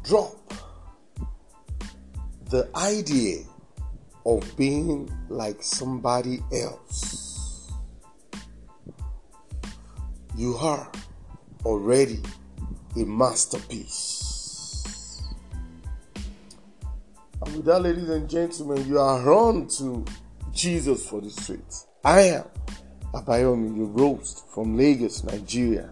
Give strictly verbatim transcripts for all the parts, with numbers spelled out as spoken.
drop the idea of being like somebody else. You are already a masterpiece. And with that, ladies and gentlemen, you are on to Jesus for the Streets. I am Abayomi, your host from Lagos, Nigeria.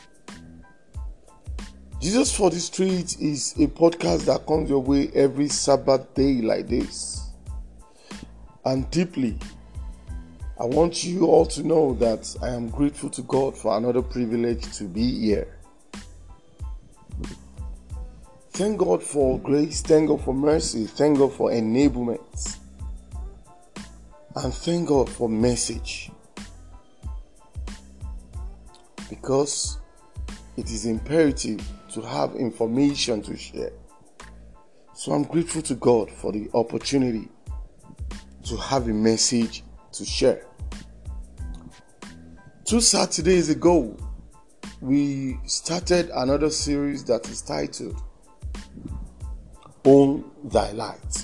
Jesus for the Streets is a podcast that comes your way every Sabbath day like this. And deeply, I want you all to know that I am grateful to God for another privilege to be here. Thank God for grace, thank God for mercy, thank God for enablement, and thank God for message. Because it is imperative to have information to share. So I'm grateful to God for the opportunity to have a message to share. Two Saturdays ago, we started another series that is titled Own Thy Light.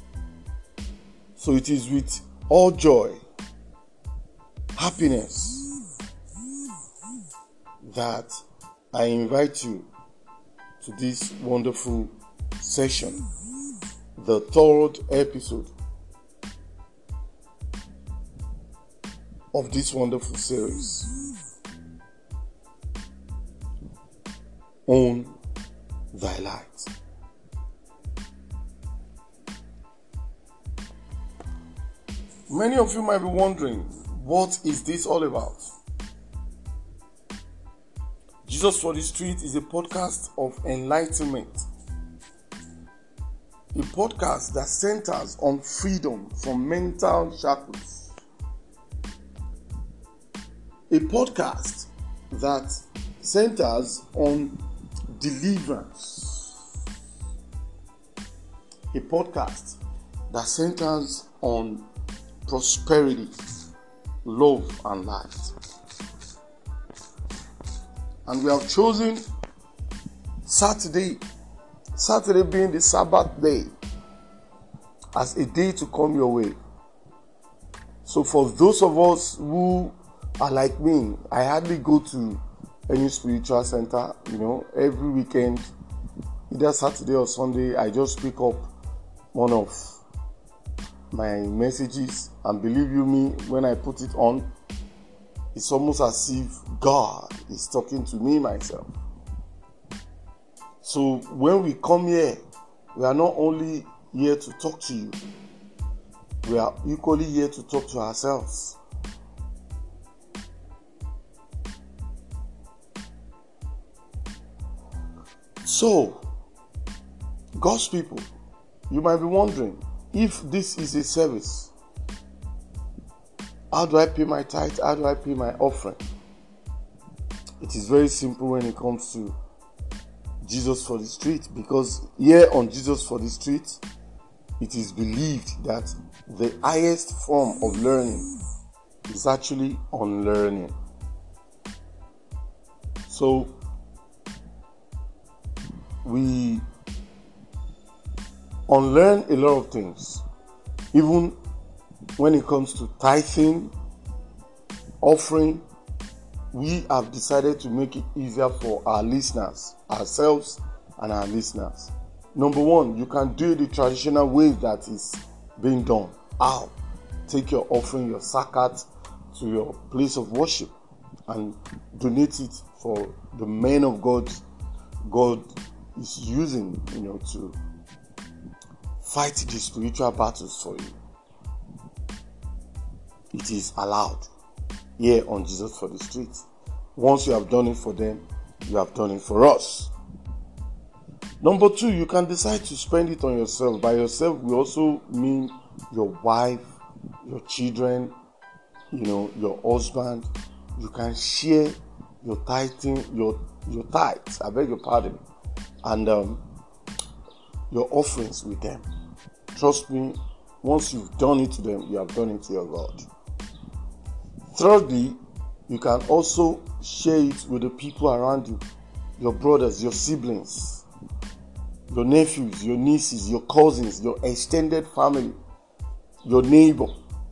So it is with all joy, happiness, that I invite you to this wonderful session, the third episode of this wonderful series. Own Thy Light. Many of you might be wondering, what is this all about? Jesus for the Street is a podcast of enlightenment. A podcast that centers on freedom from mental shackles. A podcast that centers on deliverance. A podcast that centers on prosperity, love, and light. And we have chosen Saturday, Saturday being the Sabbath day, as a day to come your way. So for those of us who are like me, I hardly go to any spiritual center. You know, every weekend, either Saturday or Sunday, I just pick up one of my messages, and believe you me, when I put it on, it's almost as if God is talking to me myself. So when we come here, we are not only here to talk to you, we are equally here to talk to ourselves. So, God's people, you might be wondering, if this is a service, how do I pay my tithe? How do I pay my offering? It is very simple when it comes to Jesus for the Street, because here on Jesus for the Street, it is believed that the highest form of learning is actually unlearning. So, we unlearn a lot of things, even when it comes to tithing, offering. We have decided to make it easier for our listeners, ourselves and our listeners. Number one, you can do it the traditional way that is being done. How? Take your offering, your zakat, to your place of worship and donate it for the men of God God is using, you know, to fight the spiritual battles for you. It is allowed here on Jesus for the Streets. Once you have done it for them, you have done it for us. Number two, you can decide to spend it on yourself. By yourself, we also mean your wife, your children, you know, your husband. You can share your tithing, your your tithes, I beg your pardon, and um, your offerings with them. Trust me, once you've done it to them, you have done it to your God. Thirdly, you can also share it with the people around you, your brothers, your siblings, your nephews, your nieces, your cousins, your extended family, your neighbor,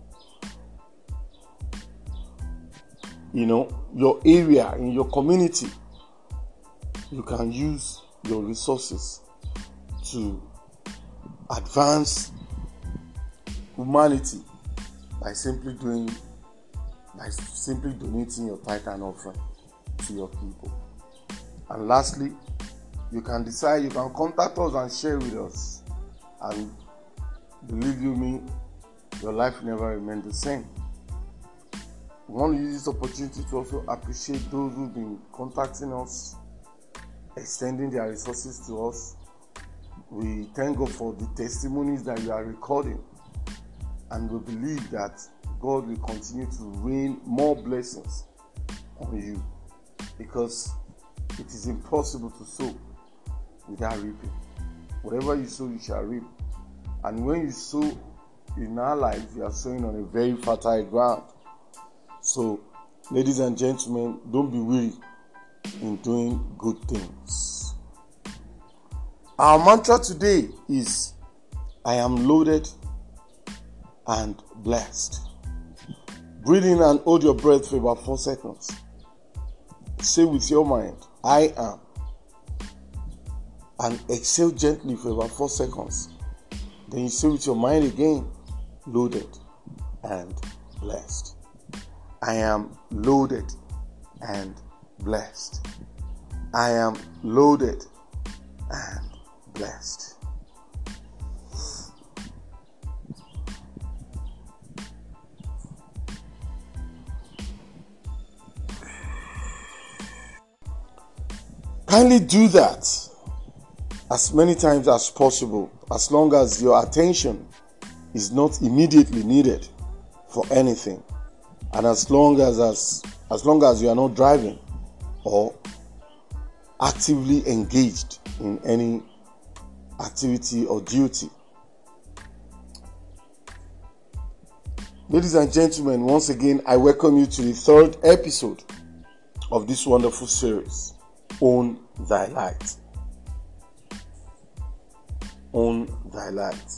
you know, your area, in your community. You can use your resources to advance humanity by simply doing, by simply donating your tithe and offering to your people. And lastly, you can decide, you can contact us and share with us. And believe you me, your life never remains the same. We want to use this opportunity to also appreciate those who've been contacting us, extending their resources to us. We thank God for the testimonies that you are recording, and we believe that God will continue to rain more blessings on you, because it is impossible to sow without reaping. Whatever you sow, you shall reap. And when you sow in our life, you are sowing on a very fertile ground. So, ladies and gentlemen, don't be weary in doing good things. Our mantra today is, I am loaded and blessed. Breathe in and hold your breath for about four seconds. Say with your mind, I am. And exhale gently for about four seconds. Then you say with your mind again, loaded and blessed. I am loaded and blessed. I am loaded and blessed. Kindly do that as many times as possible, as long as your attention is not immediately needed for anything, and as long as as, as long as you are not driving or actively engaged in any activity or duty. Ladies and gentlemen, once again, I welcome you to the third episode of this wonderful series, Own Thy Light. Own Thy Light.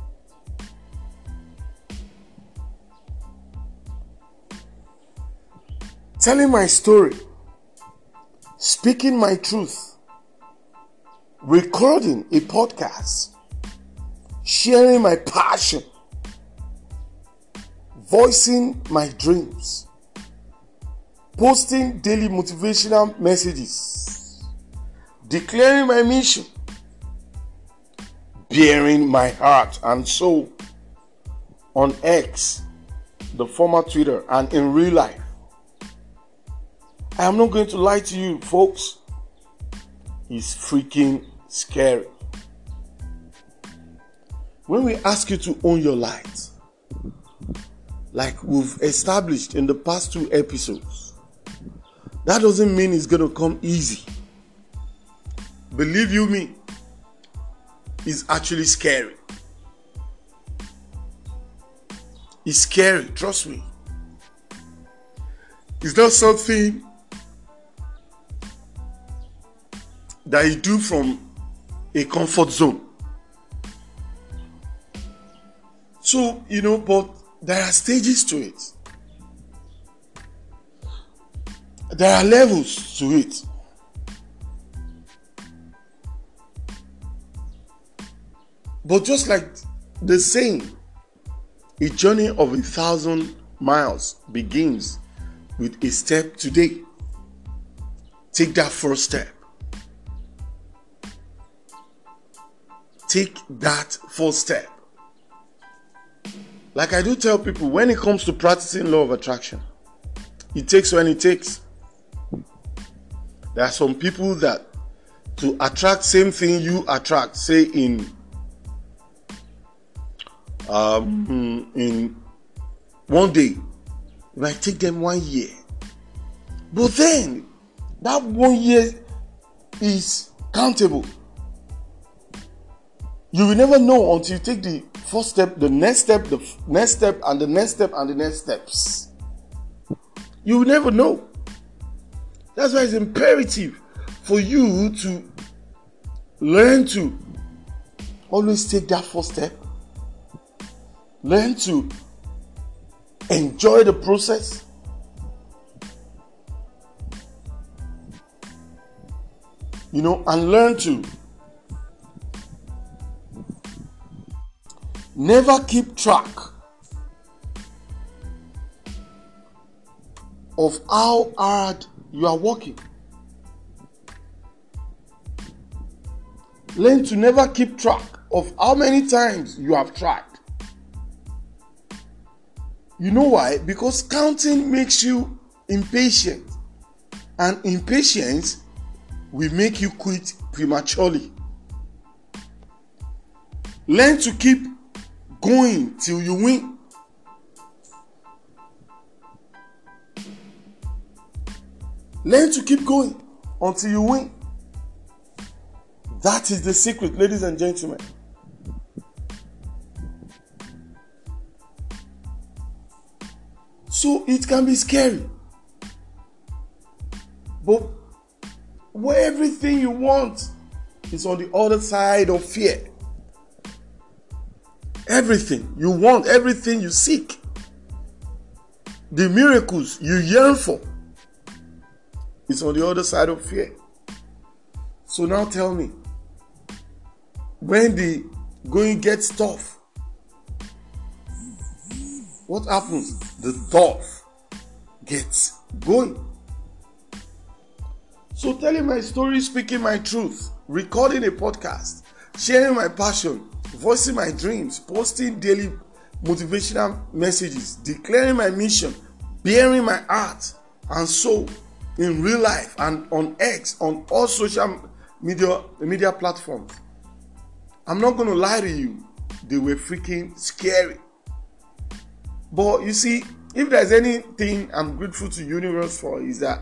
Telling my story, speaking my truth, recording a podcast, sharing my passion, voicing my dreams, posting daily motivational messages, declaring my mission, bearing my heart and soul on X, the former Twitter, and in real life. I am not going to lie to you, folks. It's freaking scary. When we ask you to own your light, like we've established in the past two episodes, that doesn't mean it's going to come easy. Believe you me, it's actually scary. It's scary, trust me. It's not something that you do from a comfort zone. So, you know, but there are stages to it. There are levels to it. But just like the saying, a journey of a thousand miles begins with a step today. Take that first step. Take that first step. Like I do tell people, when it comes to practicing law of attraction, it takes when it takes. There are some people that to attract same thing you attract, say in um, in one day, it might take them one year. But then that one year is countable. You will never know until you take the first step, the next step, the f- next step, and the next step, and the next steps. You will never know. That's why it's imperative for you to learn to always take that first step. Learn to enjoy the process. You know, and learn to never keep track of how hard you are working. Learn to never keep track of how many times you have tried. You know why? Because counting makes you impatient, and impatience will make you quit prematurely. Learn to keep going till you win. Learn to keep going until you win. That is the secret, ladies and gentlemen. So it can be scary, but where everything you want is on the other side of fear. Everything you want, everything you seek, the miracles you yearn for, is on the other side of fear. So now tell me, when the going gets tough, what happens? The tough gets going. So telling my story, speaking my truth, recording a podcast, sharing my passion, voicing my dreams, posting daily motivational messages, declaring my mission, bearing my heart and soul in real life and on X, on all social media media platforms. I'm not going to lie to you, they were freaking scary. But you see, if there's anything I'm grateful to the universe for, is that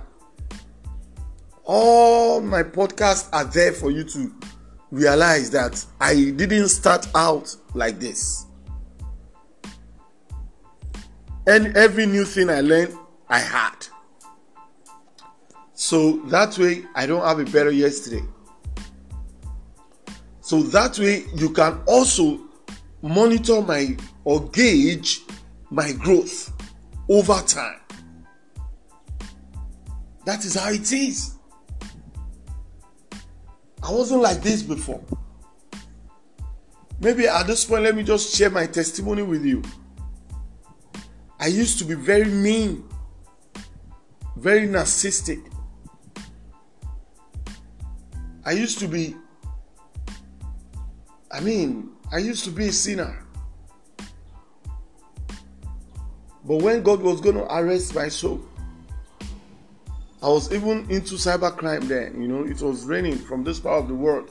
all my podcasts are there for you to realize that I didn't start out like this. And every new thing I learned, I had. So that way, I don't have a better yesterday. So that way, you can also monitor my or gauge my growth over time. That is how it is. I wasn't like this before. Maybe at this point, let me just share my testimony with you. I used to be very mean, very narcissistic. I used to be, I mean, I used to be a sinner. But when God was going to arrest my soul, I was even into cybercrime then. You know, it was raining from this part of the world.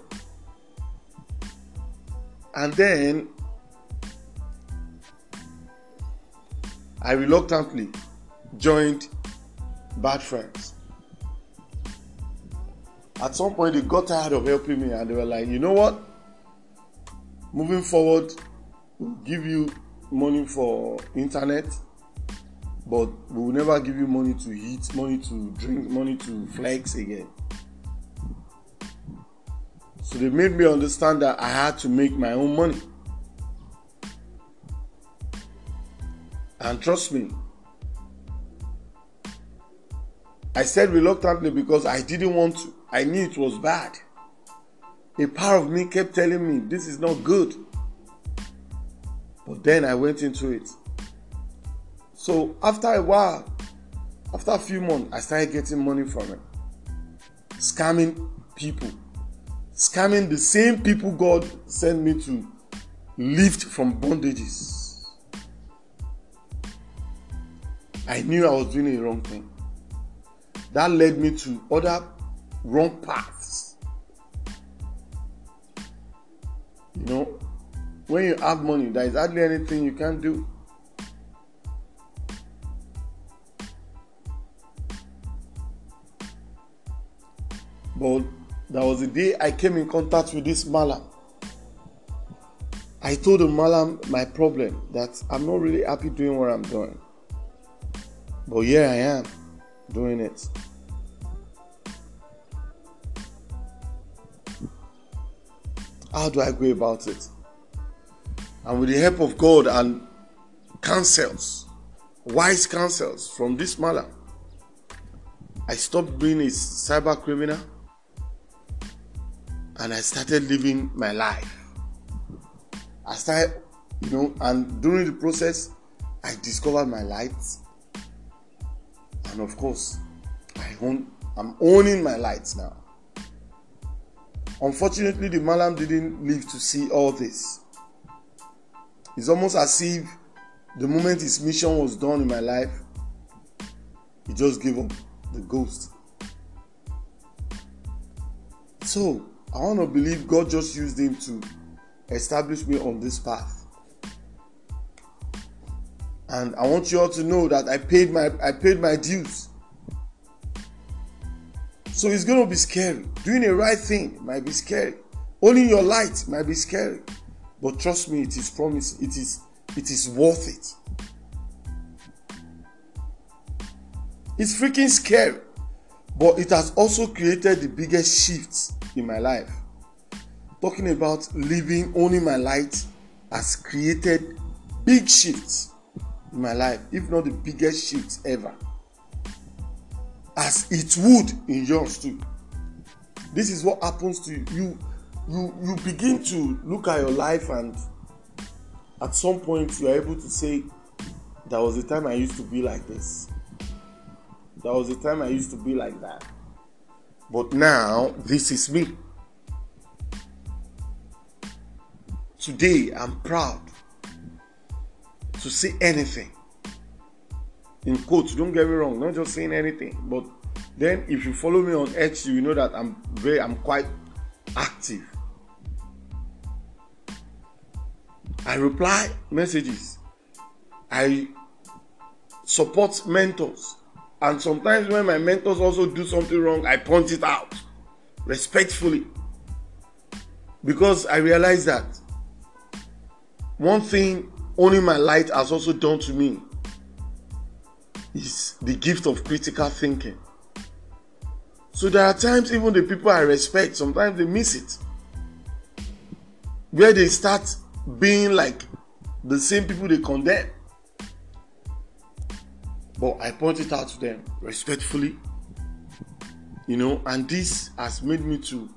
And then I reluctantly joined Bad Friends. At some point, they got tired of helping me and they were like, you know what? Moving forward, we'll give you money for internet, but we will never give you money to eat, money to drink, money to flex again. So they made me understand that I had to make my own money. And trust me, I said reluctantly because I didn't want to. I knew it was bad. A part of me kept telling me, this is not good. But then I went into it. So after a while, after a few months, I started getting money from it. Scamming people. Scamming the same people God sent me to lift from bondages. I knew I was doing a wrong thing. That led me to other wrong paths. You know, when you have money, there is hardly anything you can do. But there was a day I came in contact with this Malam. I told the Malam my problem, that I'm not really happy doing what I'm doing. But here I am, doing it. How do I go about it? And with the help of God and counsels, wise counsels from this matter, I stopped being a cyber criminal and I started living my life. I started, you know, and during the process, I discovered my light. And of course, I own, I'm owning my lights now. Unfortunately, the Malam didn't live to see all this. It's almost as if the moment his mission was done in my life, he just gave up the ghost. So, I want to believe God just used him to establish me on this path. And I want you all to know that I paid my I paid my dues. So it's going to be scary. Doing the right thing might be scary. Owning your light might be scary. But trust me, it is promised. It is it is worth it. It's freaking scary. But it has also created the biggest shifts in my life. Talking about living, owning my light has created big shifts in my life, if not the biggest shifts ever. As it would in yours too. This is what happens to you. You, you, you begin to look at your life, and at some point you are able to say, there was a time I used to be like this. There was a time I used to be like that. But now, this is me. Today, I'm proud to say anything. In quotes, don't get me wrong, not just saying anything. But then, if you follow me on X, you know that I'm very, I'm quite active. I reply messages. I support mentors. And sometimes when my mentors also do something wrong, I point it out respectfully. Because I realize that one thing owning my light has also done to me is the gift of critical thinking. So there are times even the people I respect, sometimes they miss it. Where they start being like the same people they condemn. But I point it out to them respectfully, you know, and this has made me to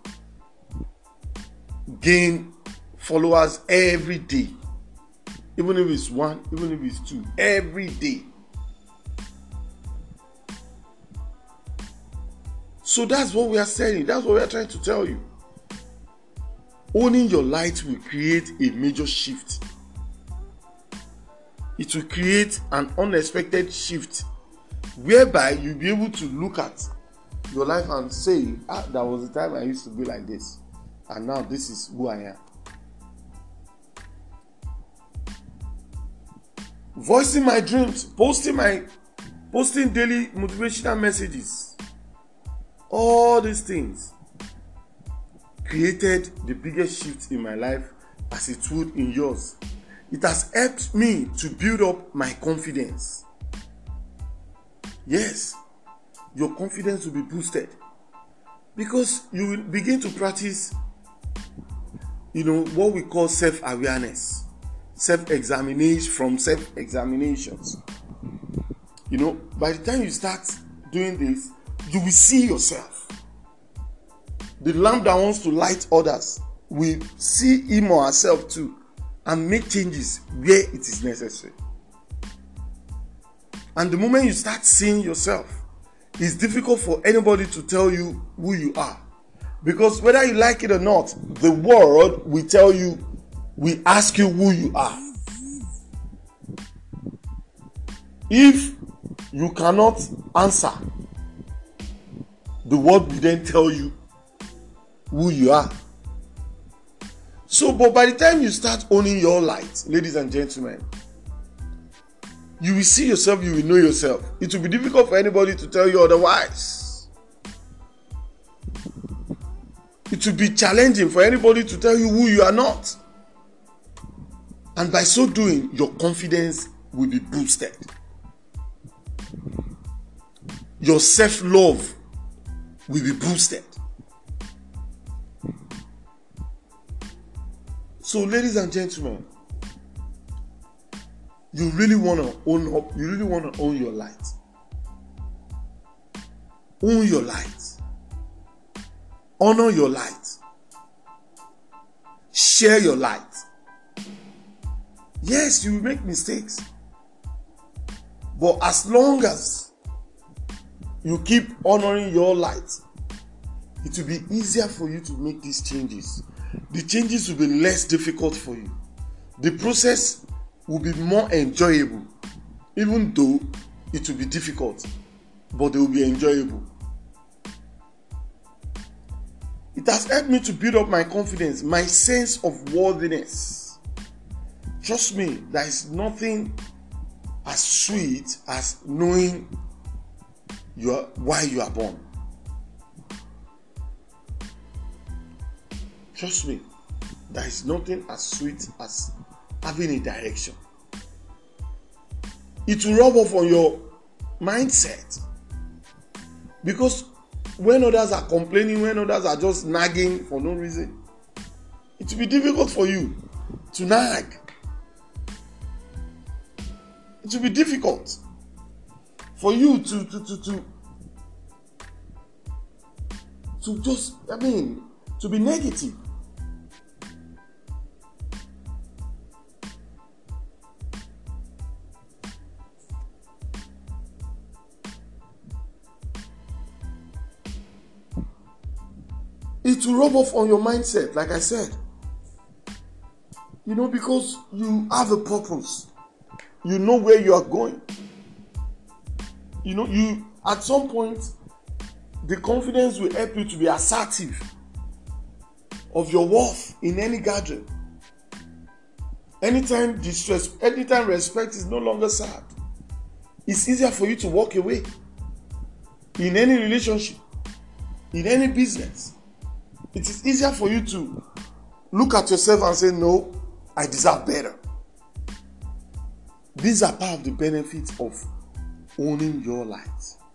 gain followers every day. Even if it's one, even if it's two, every day. So that's what we are saying. That's what we are trying to tell you. Owning your light will create a major shift. It will create an unexpected shift whereby you'll be able to look at your life and say, ah, that was the time I used to be like this. And now this is who I am. Voicing my dreams, posting my posting daily motivational messages. All these things created the biggest shift in my life as it would in yours. It has helped me to build up my confidence. Yes, your confidence will be boosted because you will begin to practice, you know, what we call self-awareness, self-examination from self-examinations. You know, by the time you start doing this, you will see yourself. The lamp that wants to light others will see him or herself too and make changes where it is necessary. And the moment you start seeing yourself, it's difficult for anybody to tell you who you are. Because whether you like it or not, the world will tell you, will ask you who you are. If you cannot answer, the world will then tell you who you are. So, but by the time you start owning your light, ladies and gentlemen, you will see yourself, you will know yourself. It will be difficult for anybody to tell you otherwise. It will be challenging for anybody to tell you who you are not. And by so doing, your confidence will be boosted. Your self-love will be boosted. So, ladies and gentlemen, you really want to own up, you really want to own your light. Own your light. Honor your light. Share your light. Yes, you will make mistakes. But as long as you keep honoring your light, it will be easier for you to make these changes. The changes will be less difficult for you. The process will be more enjoyable, even though it will be difficult, but they will be enjoyable. It has helped me to build up my confidence, my sense of worthiness. Trust me, there is nothing as sweet as knowing you are, why you are born. Trust me, there is nothing as sweet as having a direction. It will rub off on your mindset. Because when others are complaining, when others are just nagging for no reason, it will be difficult for you to nag. It will be difficult for you to to to to, to just, I mean, to be negative. It will rub off on your mindset, like I said. You know, because you have a purpose. You know where you are going. You know, you at some point, the confidence will help you to be assertive of your worth in any gathering. Anytime distress, anytime respect is no longer served, it's easier for you to walk away. In any relationship, in any business, it is easier for you to look at yourself and say, no, I deserve better. These are part of the benefits of owning your light.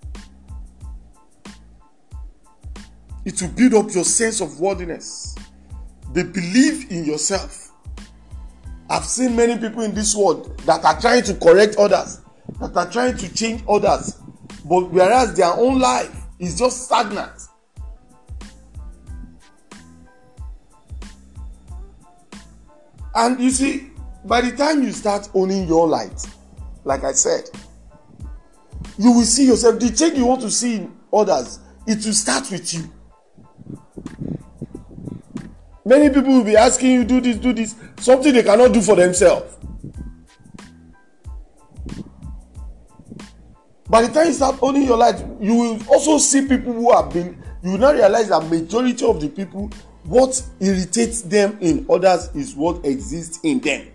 It will build up your sense of worthiness, the belief in yourself. I've seen many people in this world that are trying to correct others, that are trying to change others, but whereas their own life is just stagnant. And you see, by the time you start owning your light, like I said, you will see yourself, the change you want to see in others, it will start with you. Many people will be asking you, do this, do this, something they cannot do for themselves. By the time you start owning your light, you will also see people who have been, you will not realize that majority of the people, what irritates them in others is what exists in them.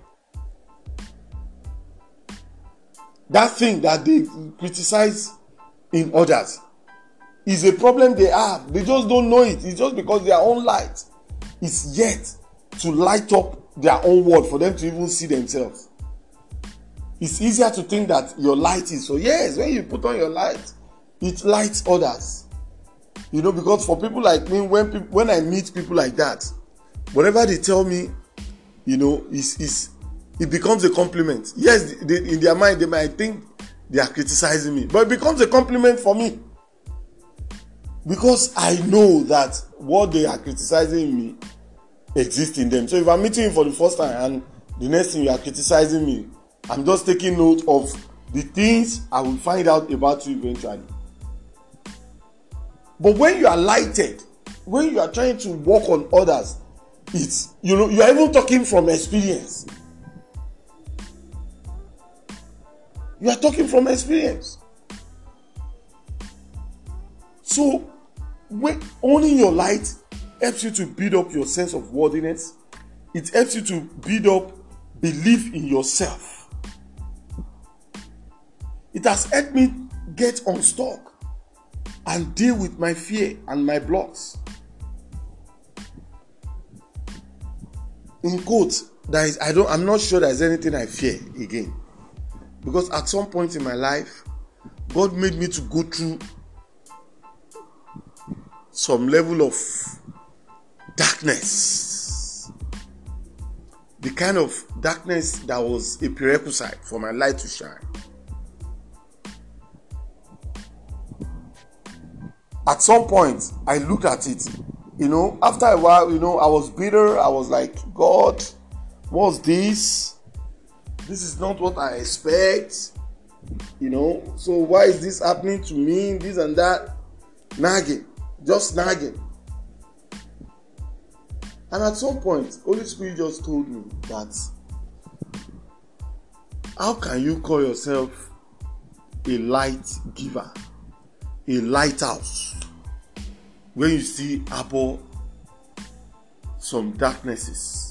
That thing that they criticize in others is a problem they have. They just don't know it. It's just because their own light is yet to light up their own world for them to even see themselves. It's easier to think that your light is so. Yes, when you put on your light, it lights others. You know, because for people like me, when people, when I meet people like that, whatever they tell me, you know, is is it becomes a compliment. Yes, they, in their mind they might think they are criticizing me, but it becomes a compliment for me because I know that what they are criticizing me exists in them. So if I'm meeting you for the first time and the next thing you are criticizing me, I'm just taking note of the things I will find out about you eventually. But when you are lighted, when you are trying to work on others, it's, you know, you are even talking from experience. You are talking from experience. So, when owning your light helps you to build up your sense of worthiness. It helps you to build up belief in yourself. It has helped me get unstuck and deal with my fear and my blocks. In quotes, there is, I don't, I'm not sure there's anything I fear again. Because at some point in my life, God made me to go through some level of darkness. the kind of darkness that was a prerequisite for my light to shine. At some point, I looked at it. You know, after a while, you know, I was bitter. I was like, God, what's this? This is not what I expect. You know, so why is this happening to me? This and that. Nagging. Just nagging. And at some point, Holy Spirit just told me that, how can you call yourself a light giver, a lighthouse, when you see above some darknesses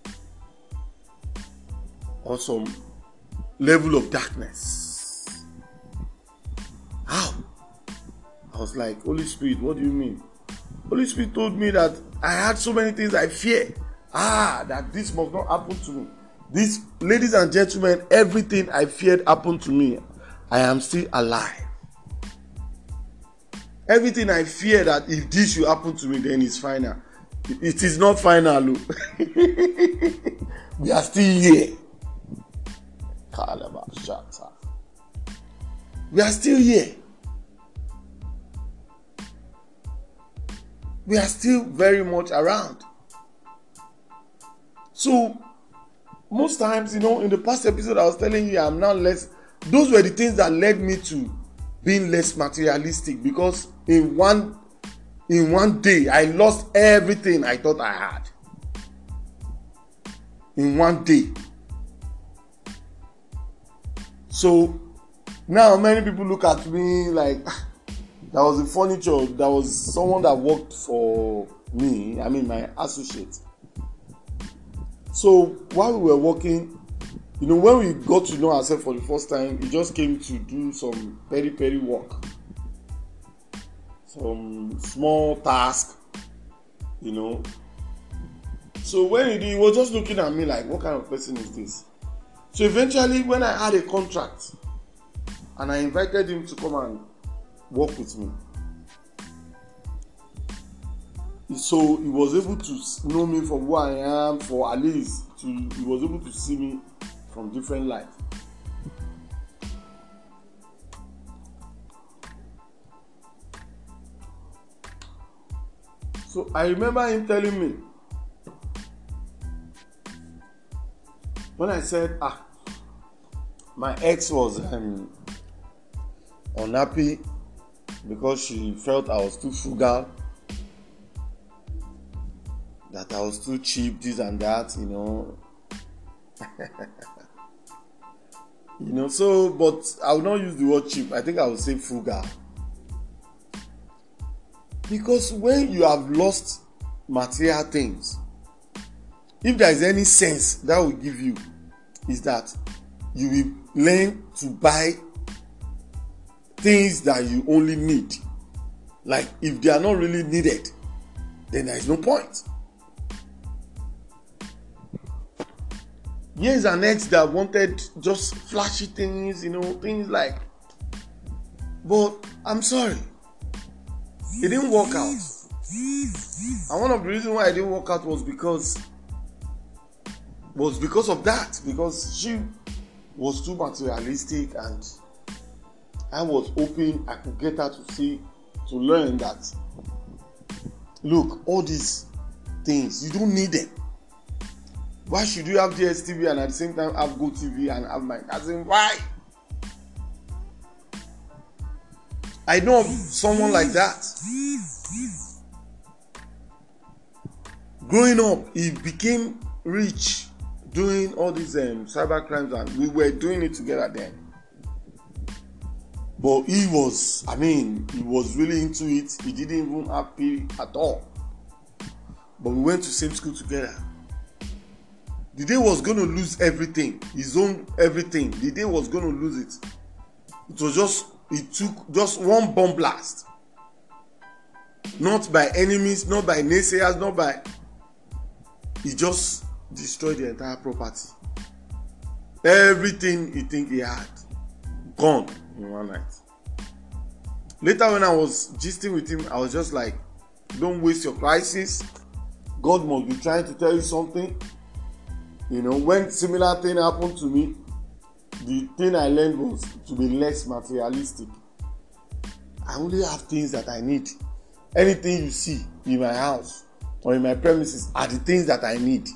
or some level of darkness? How? I was like, Holy Spirit, what do you mean? Holy Spirit told me that I had so many things I fear. Ah, that this must not happen to me. This, ladies and gentlemen, everything I feared happened to me. I am still alive. Everything I fear that if this should happen to me, then it's final. It is not final. We are still here. We are still here. We are still very much around. So, most times, you know, in the past episode, I was telling you, I'm now less. Those were the things that led me to being less materialistic, because in one in one day, I lost everything I thought I had. In one day. So, now many people look at me like, there was a furniture, there was someone that worked for me, I mean my associate. So while we were working, you know, when we got to know ourselves for the first time, he just came to do some peri peri work. Some small task, you know. So when he did, he was just looking at me like, what kind of person is this? So eventually, when I had a contract, and I invited him to come and work with me, so he was able to know me from who I am, for at least to, he was able to see me from different light. So I remember him telling me, when I said, ah, my ex was um, unhappy because she felt I was too frugal, that I was too cheap, this and that, you know. You know, so, but I will not use the word cheap. I think I will say frugal. Because when you have lost material things, if there is any sense that will give you, is that you will learn to buy things that you only need. Like, if they are not really needed, then there is no point. Here's an ex that wanted just flashy things, you know, things like, but I'm sorry, it didn't work out. And one of the reasons why it didn't work out was because was because of that, because she was too materialistic, and I was hoping I could get her to see, to learn that, look, all these things, you don't need them. Why should you have D S T V and at the same time have GoTV and have my cousin? Why? I know of someone like that. Growing up, he became rich doing all these um, cyber crimes, and we were doing it together then. But he was, I mean, he was really into it. He didn't even have pay at all. But we went to same school together. The day was going to lose everything, his own everything. The day was going to lose it. It was just, it took just one bomb blast. Not by enemies, not by naysayers, not by... He just destroyed the entire property. Everything he think he had, gone in one night. Later when I was gisting with him, I was just like, don't waste your crisis. God must be trying to tell you something. You know, when similar thing happened to me, the thing I learned was to be less materialistic. I only have things that I need. Anything you see in my house or in my premises are the things that I need.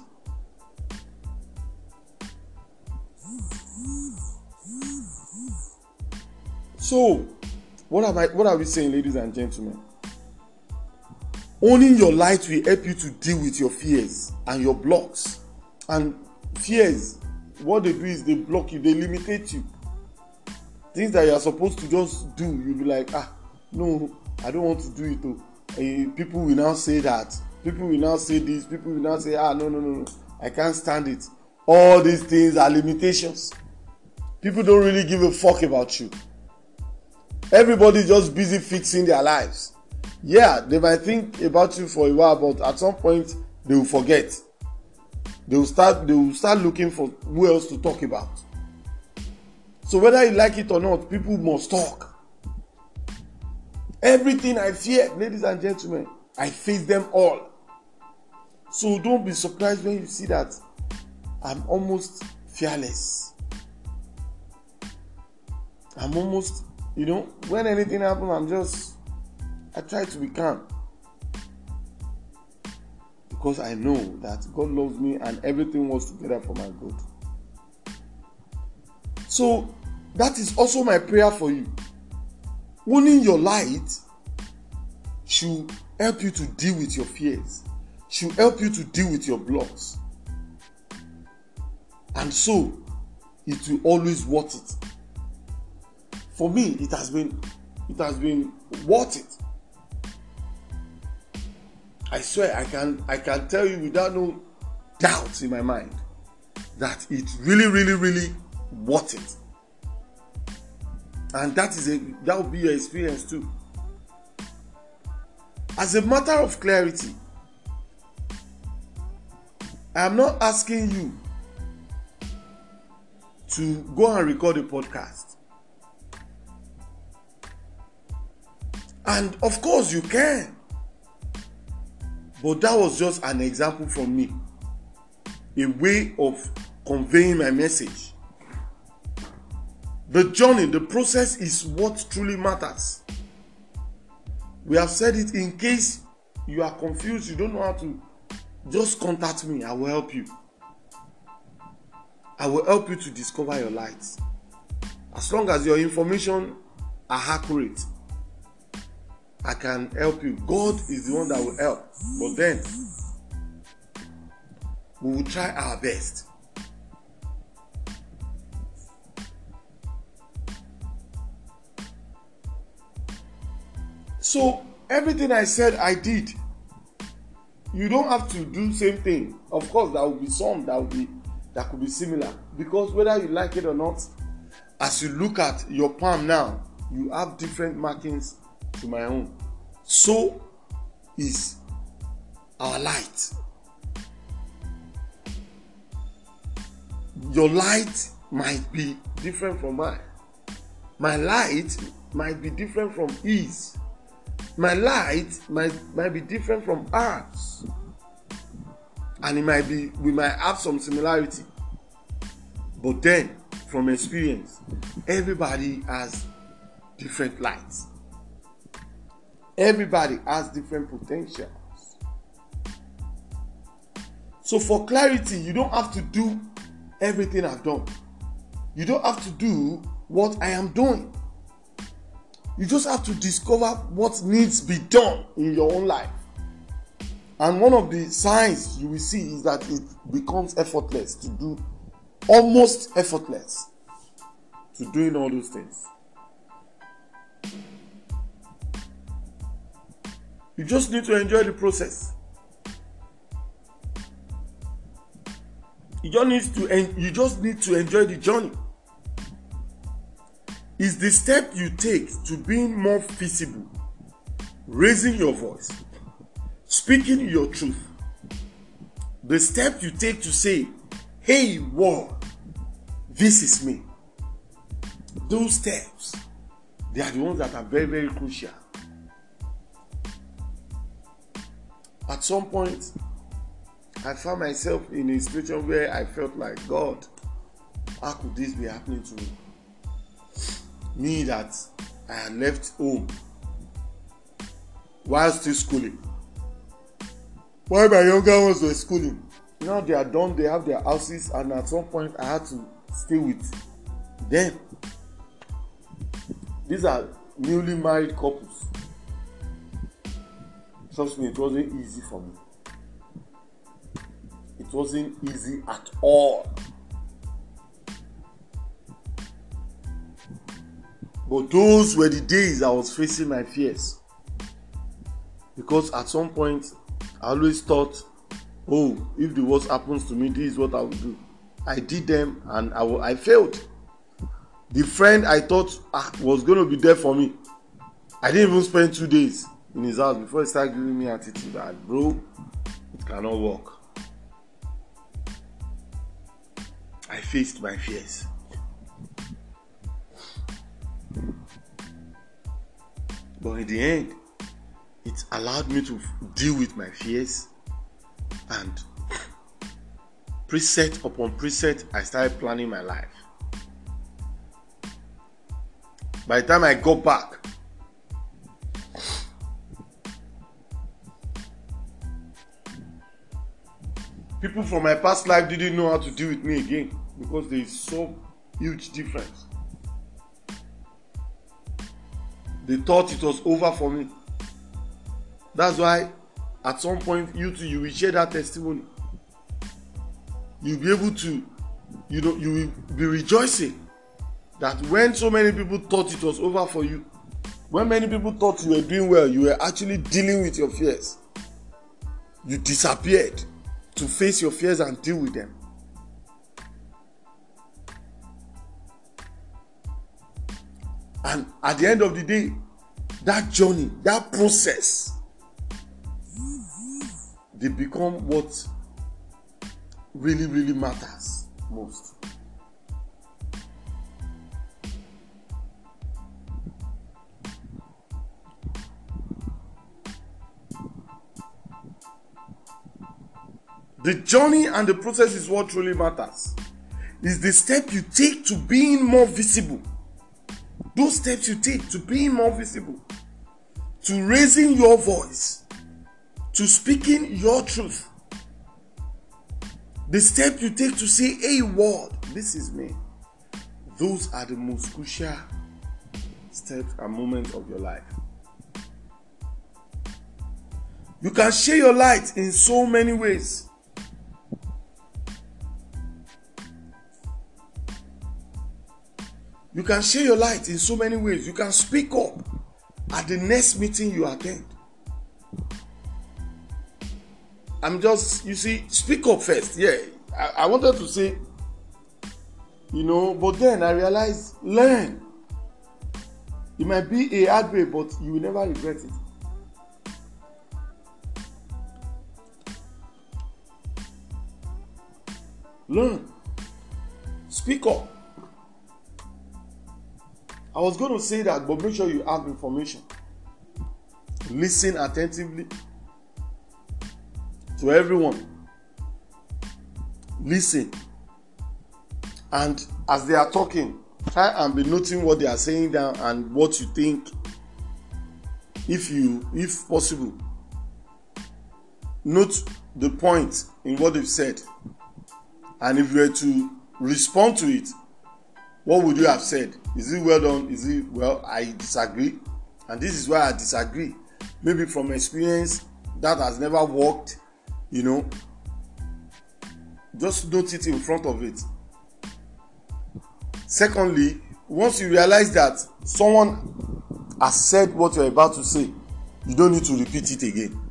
So, what am I, what are we saying, ladies and gentlemen? Owning your light will help you to deal with your fears and your blocks. And fears, what they do is they block you, they limitate you. Things that you are supposed to just do, you'll be like, ah, no, I don't want to do it. Though. Uh, people will now say that. People will now say this. People will now say, ah, no, no, no, no, I can't stand it. All these things are limitations. People don't really give a fuck about you. Everybody's just busy fixing their lives. Yeah, they might think about you for a while, but at some point they will forget. They will start. They will start looking for who else to talk about. So whether you like it or not, people must talk. Everything I fear, ladies and gentlemen, I face them all. So don't be surprised when you see that I'm almost fearless. I'm almost, you know, when anything happens, I'm just, I try to be calm. Because I know that God loves me and everything works together for my good. So that is also my prayer for you. Owning your light should help you to deal with your fears, should help you to deal with your blocks. And so it will always worth it. For me, it has been it has been worth it. I swear I can I can tell you without no doubt in my mind that it's really, really, really worth it. And that is a that will be your experience too. As a matter of clarity, I am not asking you to go and record a podcast. And of course you can. But that was just an example from me. A way of conveying my message. The journey, the process is what truly matters. We have said it. In case you are confused, you don't know how to, just contact me. I will help you. I will help you to discover your light. As long as your information are accurate, I can help you. God is the one that will help. But then, we will try our best. So, everything I said, I did. You don't have to do the same thing. Of course, there will be some that will be that could be similar. Because whether you like it or not, as you look at your palm now, you have different markings to my own. So is our light. Your light might be different from mine. My light might be different from his. My light might, might be different from ours. And it might be, we might have some similarity. But then, from experience, everybody has different lights. Everybody has different potentials. So for clarity, you don't have to do everything I've done. You don't have to do what I am doing. You just have to discover what needs to be done in your own life. And one of the signs you will see is that it becomes effortless to do, almost effortless to doing all those things. You just need to enjoy the process. You just need to en- you just need to enjoy the journey. It's the step you take to being more visible, raising your voice, speaking your truth. The step you take to say, hey world, this is me. Those steps, they are the ones that are very, very crucial. At some point, I found myself in a situation where I felt like, God, how could this be happening to me? Me that I had left home while still schooling. While my younger ones were schooling. Now they are done, they have their houses, and at some point I had to stay with them. These are newly married couples. Trust me, it wasn't easy for me. It wasn't easy at all. But those were the days I was facing my fears. Because at some point, I always thought, oh, if the worst happens to me, this is what I will do. I did them and I, I failed. The friend I thought ah, was going to be there for me, I didn't even spend two days in his house before he started giving me attitude that, bro, it cannot work. I faced my fears. But in the end, it allowed me to deal with my fears, and preset upon preset, I started planning my life. By the time I got back, people from my past life didn't know how to deal with me again because there is so huge difference. They thought it was over for me. That's why at some point you too, you will share that testimony. You'll be able to, you know, you will be rejoicing that when so many people thought it was over for you, when many people thought you were doing well, you were actually dealing with your fears. You disappeared to face your fears and deal with them. And at the end of the day, that journey, that process, they become what really, really matters most. The journey and the process is what truly matters. It's the step you take to being more visible. Those steps you take to being more visible, to raising your voice, to speaking your truth. The step you take to say, hey world, this is me. Those are the most crucial steps and moments of your life. You can share your light in so many ways. You can share your light in so many ways. You can speak up at the next meeting you attend. I'm just, you see, speak up first. Yeah, I, I wanted to say, you know, but then I realized, learn. It might be a hard way, but you will never regret it. Learn. Speak up. I was going to say that, but make sure you have information. Listen attentively to everyone. Listen. And as they are talking, try and be noting what they are saying down and what you think. If you, if possible, note the point in what they've said. And if you were to respond to it, what would you have said? Is it well done? Is it, well, I disagree. And this is why I disagree. Maybe from experience that has never worked, you know. Just note it in front of it. Secondly, once you realize that someone has said what you're about to say, you don't need to repeat it again.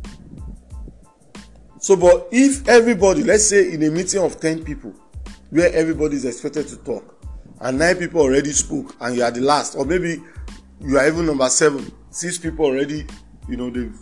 So, but if everybody, let's say in a meeting of ten people, where everybody is expected to talk, and nine people already spoke, and you are the last, or maybe you are even number seven, six people already, you know, they've,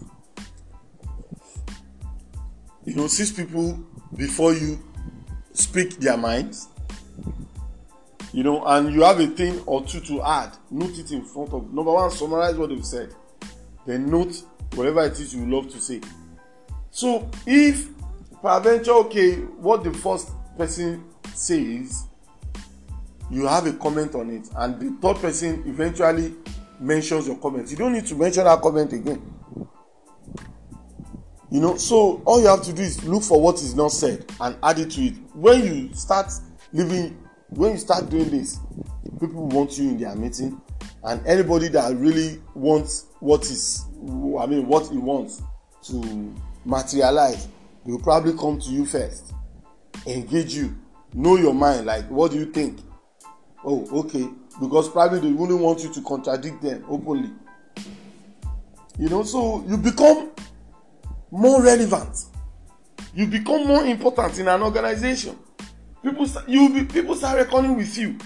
you know, six people before you speak their minds, you know, and you have a thing or two to add, note it in front of, number one, summarize what they've said, then note whatever it is you would love to say. So if peradventure, okay, what the first person says, you have a comment on it, and the third person eventually mentions your comment. You don't need to mention that comment again. You know, so all you have to do is look for what is not said and add it to it. When you start living, when you start doing this, people want you in their meeting, and anybody that really wants what is, I mean, what he wants to materialize, they will probably come to you first, engage you, know your mind, like, what do you think? Oh, okay, because probably they wouldn't want you to contradict them openly. You know, so you become more relevant. You become more important in an organization. People, you be, people start reckoning with you.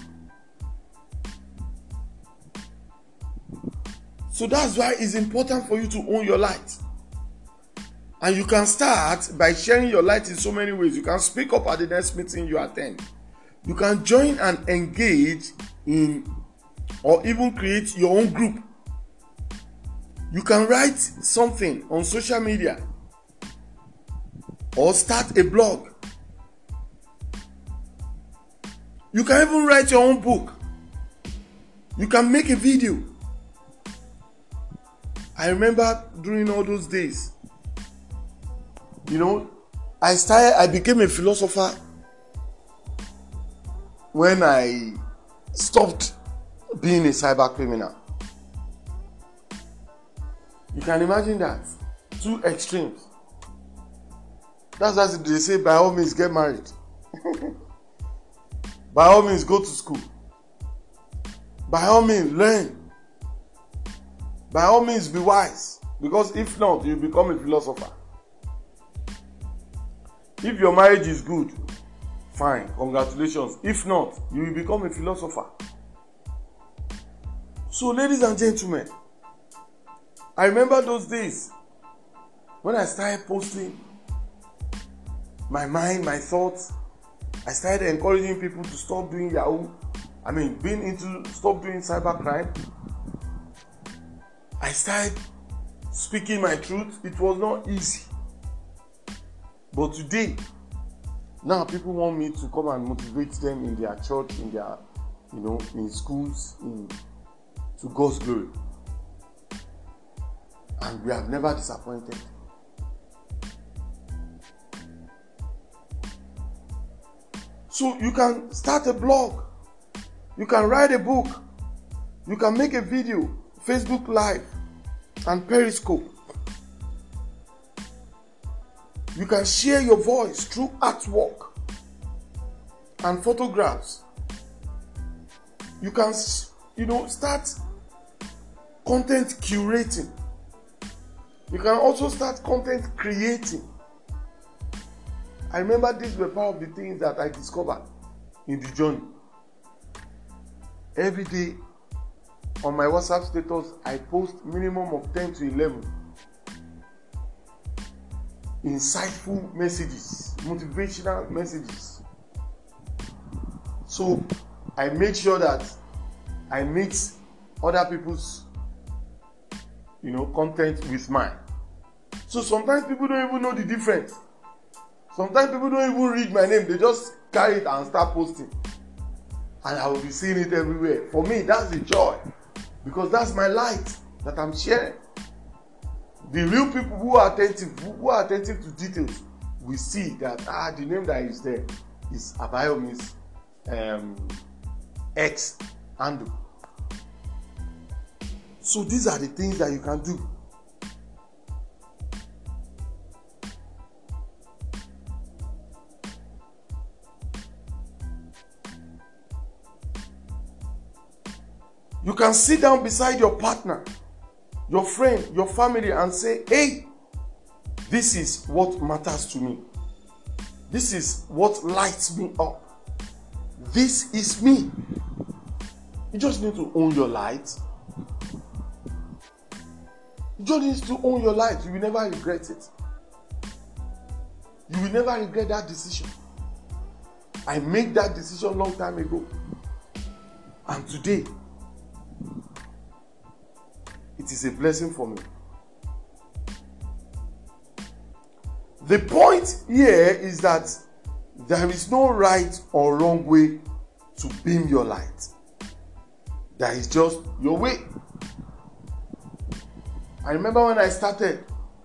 So that's why it's important for you to own your light. And you can start by sharing your light in so many ways. You can speak up at the next meeting you attend. You can join and engage in, or even create your own group. You can write something on social media or start a blog. You can even write your own book. You can make a video. I remember during all those days, you know, I started, I became a philosopher when I stopped being a cyber criminal. You can imagine that. Two extremes. That's why they say, by all means, get married. By all means, go to school. By all means, learn. By all means, be wise. Because if not, you become a philosopher. If your marriage is good, fine, congratulations. If not, you will become a philosopher. So, ladies and gentlemen, I remember those days when I started posting my mind, my thoughts. I started encouraging people to stop doing Yahoo. I mean, being into, stop doing cybercrime. I started speaking my truth. It was not easy. But today, now people want me to come and motivate them in their church, in their, you know, in schools, in, to God's glory. And we have never disappointed. So you can start a blog. You can write a book. You can make a video, Facebook Live and Periscope. You can share your voice through artwork and photographs. You can, you know, start content curating. You can also start content creating. I remember these were part of the things that I discovered in the journey. Every day on my WhatsApp status, I post minimum of ten to eleven insightful messages, motivational messages. So I made sure that I mix other people's, you know, content with mine. So sometimes people don't even know the difference. Sometimes people don't even read my name. They just carry it and start posting. And I will be seeing it everywhere. For me, that's the joy. Because that's my light that I'm sharing. The real people who are attentive, who are attentive to details, we see that ah, the name that is there is Abayomi's um, X handle. So these are the things that you can do. You can sit down beside your partner, your friend, your family and say, hey, this is what matters to me. This is what lights me up. This is me. You just need to own your light. You just need to own your light. You will never regret it. You will never regret that decision. I made that decision long time ago. And today, it is a blessing for me. the point here is that there is no right or wrong way to beam your light. There is just your way. I remember when I started,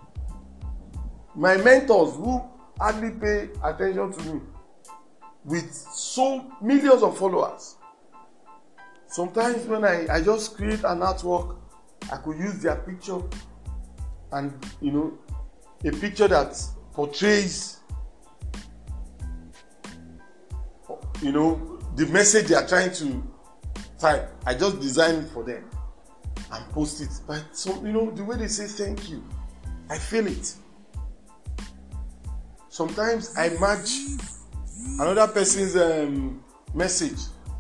my mentors who hardly pay attention to me, with so millions of followers, sometimes when I, I just create an artwork, I could use their picture, and you know, a picture that portrays, you know, the message they are trying to type. I just design it for them and post it. But so, you know, the way they say thank you, I feel it. Sometimes I match another person's um, message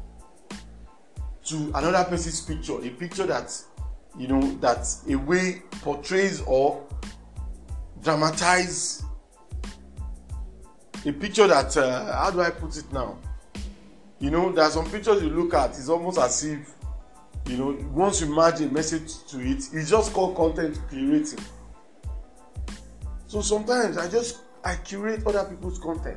to another person's picture, a picture that, you know, that a way portrays or dramatize, a picture that, uh, how do I put it now? You know, there are some pictures you look at, it's almost as if, you know, once you match a message to it, it's just called content curating. So sometimes I just, I curate other people's content.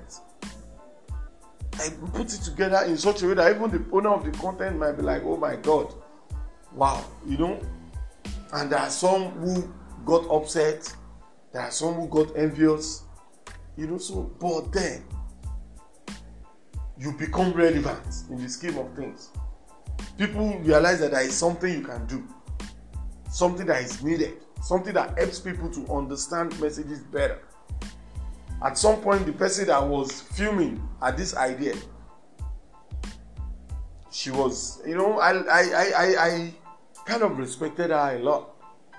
I put it together in such a way that even the owner of the content might be like, oh my God, wow, you know. And there are some who got upset, there are some who got envious, you know. So, but then you become relevant in the scheme of things. People realize that there is something you can do, something that is needed, something that helps people to understand messages better. At some point, the person that was filming at this idea, she was, you know, I, I, I, I, I kind of respected her a lot.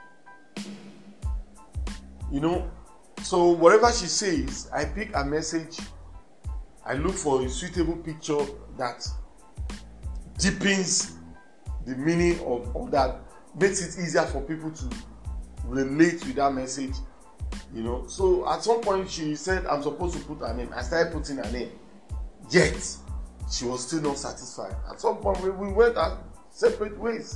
You know, so whatever she says, I pick a message, I look for a suitable picture that deepens the meaning of, of that, makes it easier for people to relate with that message. You know, so at some point she said I'm supposed to put her name. I started putting her name, yet she was still not satisfied. At some point we, we went our separate ways.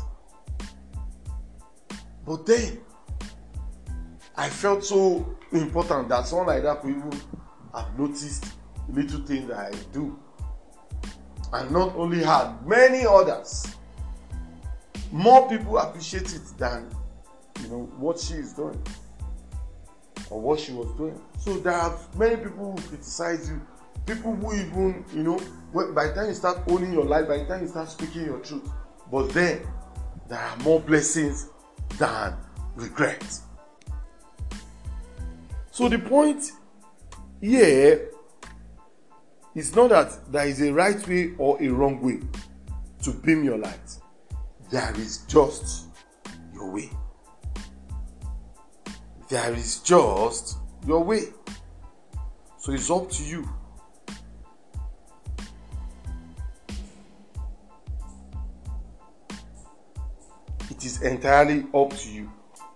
But then I felt so important that someone like that could even have noticed little things that I do, and not only her, many others. More people appreciate it than, you know, what she is doing or what she was doing. So there are many people who criticize you, people who even, you know, by the time you start owning your life, by the time you start speaking your truth, but then there are more blessings than regrets. So the point here is not that there is a right way or a wrong way to beam your light. There is just your way. There is just your way. So it's up to you. It is entirely up to you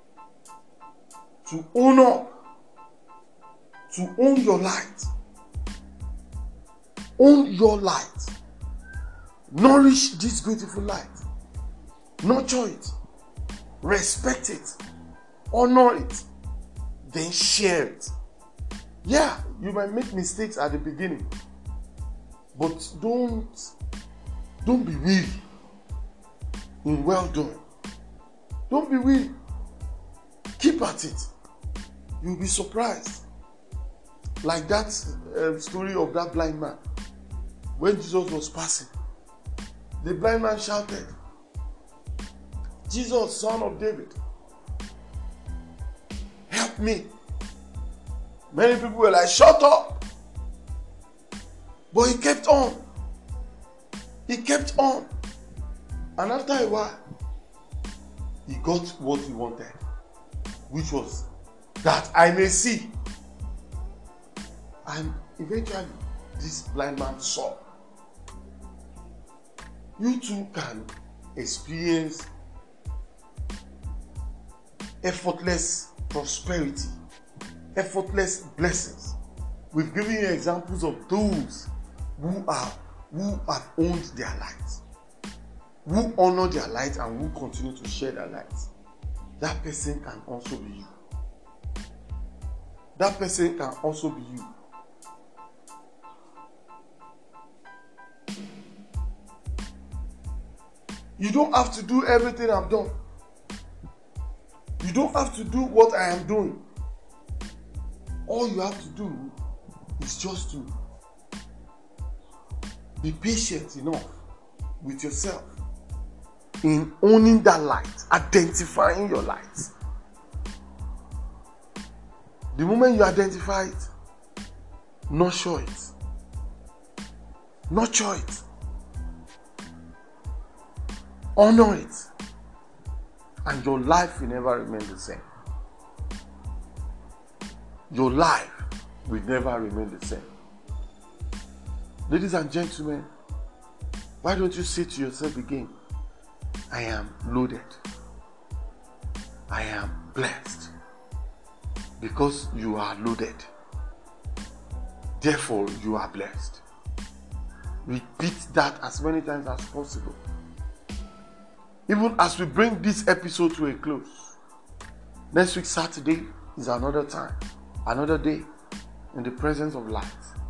to own up, to own your light. Own your light. Nourish this beautiful light. Nurture it. Respect it. Honor it. Then share it. Yeah, you might make mistakes at the beginning, but don't don't be weary in well doing. Don't be weary. Keep at it. You'll be surprised. Like that uh, story of that blind man. When Jesus was passing, the blind man shouted, Jesus, Son of David, help me. Many people were like, shut up. But he kept on. He kept on. And after a while, he got what he wanted, which was that I may see. And eventually, this blind man saw. You too can experience effortless prosperity, effortless blessings. We've given you examples of those who are who have owned their light, who honor their light and who continue to share their light. That person can also be you. that person can also be you. You don't have to do everything I've done. You don't have to do what I am doing. All you have to do is just to be patient enough with yourself in owning that light, identifying your light. The moment you identify it, nurture it. Nurture it. Honor it. And your life will never remain the same. Your life will never remain the same. Ladies and gentlemen, why don't you say to yourself again, I am loaded. I am blessed. Because you are loaded. Therefore, you are blessed. Repeat that as many times as possible. Even as we bring this episode to a close, next week Saturday is another time, another day in the presence of light.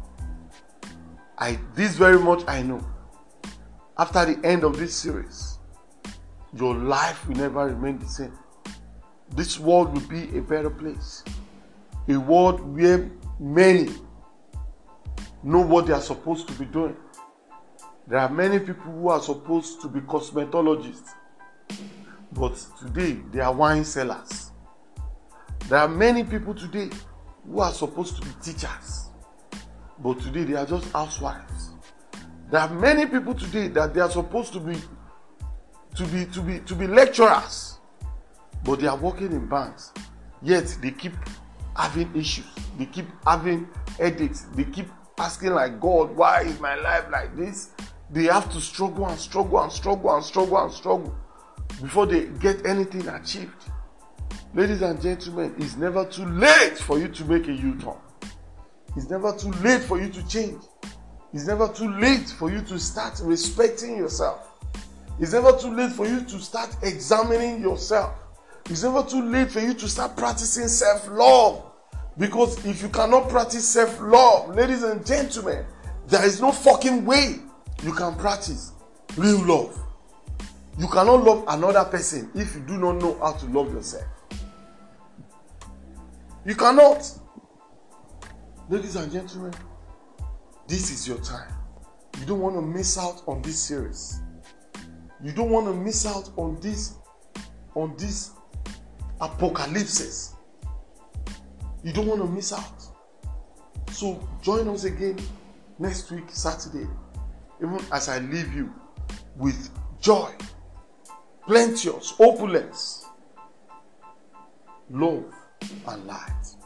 I this very much I know. After the end of this series, your life will never remain the same. This world will be a better place. A world where many know what they are supposed to be doing. There are many people who are supposed to be cosmetologists, but today they are wine sellers. There are many people today who are supposed to be teachers, but today they are just housewives. There are many people today that they are supposed to be to be to be to be lecturers, but they are working in banks. Yet they keep having issues. They keep having headaches. They keep asking like, God, why is my life like this? They have to struggle and struggle and struggle and struggle and struggle before they get anything achieved. Ladies and gentlemen, it's never too late for you to make a U-turn. It's never too late for you to change. It's never too late for you to start respecting yourself. It's never too late for you to start examining yourself. It's never too late for you to start practicing self-love. Because if you cannot practice self-love, ladies and gentlemen, there is no fucking way you can practice real love. You cannot love another person if you do not know how to love yourself. You cannot. Ladies and gentlemen, this is your time. You don't want to miss out on this series. You don't want to miss out on this, on this apocalypse. You don't want to miss out. So join us again next week, Saturday, even as I leave you with joy, plenteous, opulence, love, and light.